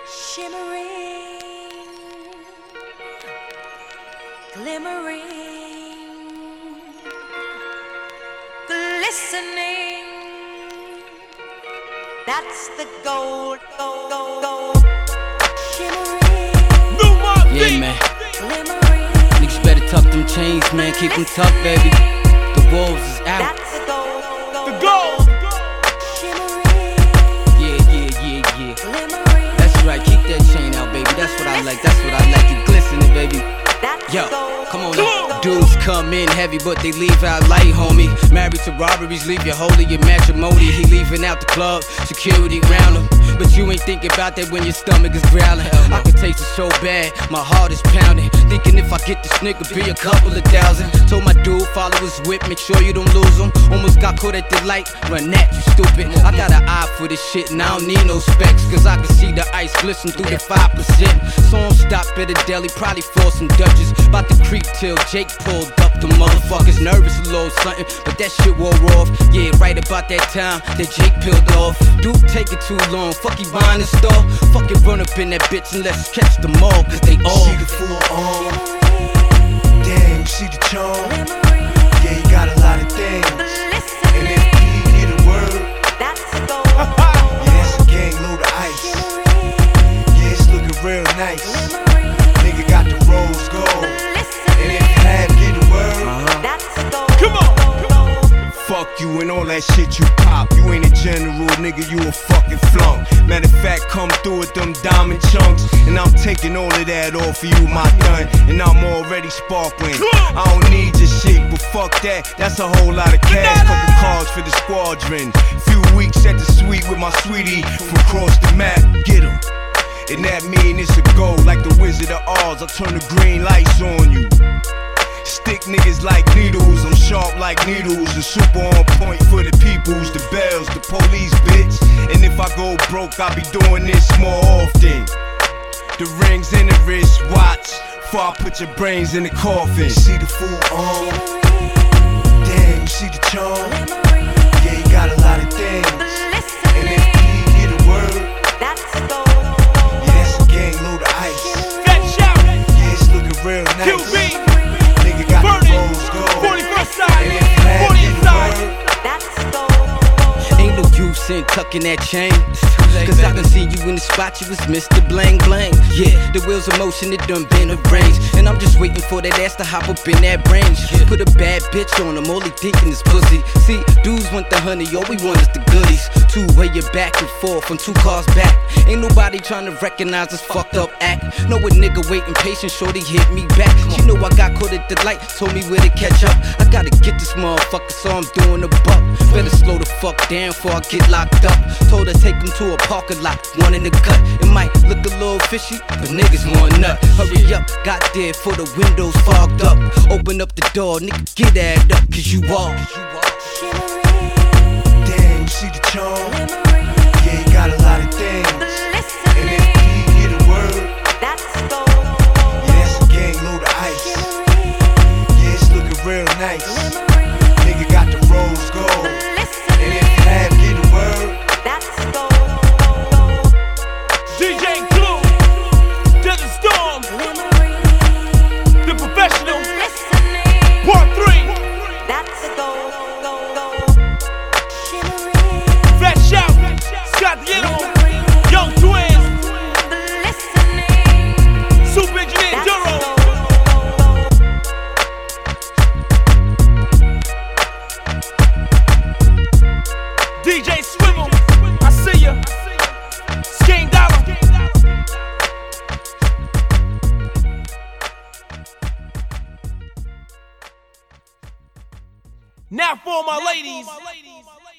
Shimmering, glimmering, glistening. That's the gold, gold, gold, gold. Shimmering, Yeah, man. glimmering. Niggas better tuck them chains, man. Keep them tucked, baby. The wolves is out. That's the gold, gold, The gold. Shimmering, Yeah. glimmering. That's right. Keep that chain out, baby. That's what I like. That's what I like. You glistening, baby. That's Yo, the gold, come on gold, now. gold. Dudes come in heavy, but they leave out light, homie. Married to robberies, leave you holy, your matrimony. He leaving out the club, security round him. But you ain't thinking about that when your stomach is growling. I can taste it so bad, my heart is pounding. Thinking if I get this nigga, be a couple of thousand. Told my dude, follow his whip, make sure you don't lose him. Almost got caught at the light, run that, you stupid. I got an eye for this shit, and I don't need no specs. Cause I can see the ice glisten through the 5%. So I'm stopped at a deli, probably for some Dutchess. About to creep till Jake pulled up. The motherfuckers nervous a little something, but that shit wore off. Yeah, right about that time that Jake peeled off. Dude, take it too long. Fuck he buying the store. Fuck it, run up in that bitch and let's catch them all. Cause they all See the full on, damn, you see the charm. Yeah, you got a lot of things. And if you get a word, That's the gold, yeah, that's a gang load of ice. Yeah, it's looking real nice. Nigga got the rose gold. And if you have get a word, That's the gold. Come on. fuck you and all that shit you pop. You ain't a general, nigga, you a fucking flunk. Matter of fact, come through with them diamond chunks. And I'm taking all of that off of you, my gun. And I'm already sparkling. I don't need your shit, but fuck that. That's a whole lot of cash. Couple cars for the squadron. Few weeks at the suite with my sweetie. From across the map, get 'em. And that mean it's a go, like the Wizard of Oz. I turn the green lights on you. Stick niggas like needles, I'm sharp like needles. And super on point for the peoples, the bells, the police, bitch. And if I go broke, I'll be doing this more often. The rings in the wrist, watch. Before I put your brains in the coffin. See the full on, damn, you see the charm. Yeah, you got a lot of things. And if you get a word, That's the gold. yeah, that's a gang load of ice. That shout. Yeah, it's looking real nice. QB. Nigga got Burn the it. rose gold. 41st side. And if you have 40th get a side. word, That's the gold. ain't no use in tucking that chain. Cause I can see you in the spot, you was Mr. Bling Bling. Yeah, the wheels of motion, it done been arranged. And I'm just waiting for that ass to hop up in that range. Put a bad bitch on him, all he thinking is pussy. See, dudes want the honey, all we want is the goodies. Two-way you back and forth from 2 cars back. Ain't nobody trying to recognize this fucked up act. Know a nigga waiting patient, shorty hit me back. She know I got caught at the light, told me where to catch up. I gotta get this motherfucker, so I'm doing a buck. Better slow the fuck down before I get locked up. Told her take him to a parking lot, one in the gut. It might look a little fishy, but niggas want nut. Hurry up, got there for the windows fogged up. Open up the door, nigga, get add up, cause you all. damn, you see the charm. Yeah, you got a lot of things. And if you get a word, That's the gold. yeah, that's a gang load of ice. Yeah, it's looking real nice. Nigga got the rose gold. And if you have get a word, That's the gold. DJ Clue. Desert Storm. The Professional. Part 3. That's the gold. Fat shout. Scott the Animal. Young Twins. Super Engineer Duro. DJ Swivel. I see ya. Skane Dollar. Now for my ladies.